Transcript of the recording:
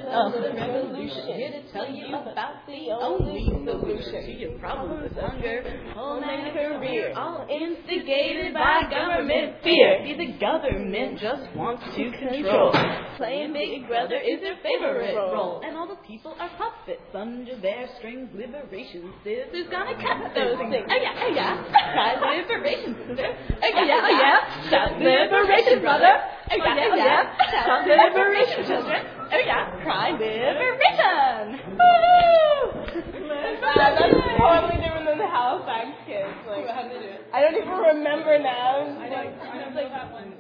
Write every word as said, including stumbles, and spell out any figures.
of the revolution. Here to tell you about the only solution to your problem with hunger, home and career. All instigated by government fear. See, the government just wants to control. Playing Big Brother is their favorite role. And all the people are puppets under their strings. Liberation scissors gonna cut those things. Oh yeah, oh yeah. Try liberation scissors. Oh yeah, oh yeah. Shout liberation, brother. Oh yeah, oh yeah. Shout liberation, children. Oh yeah. Cry liberation. Woo! Uh, that's totally different than the Halifax kids. Like, How did they do it? I don't even remember now. I know. I know that one.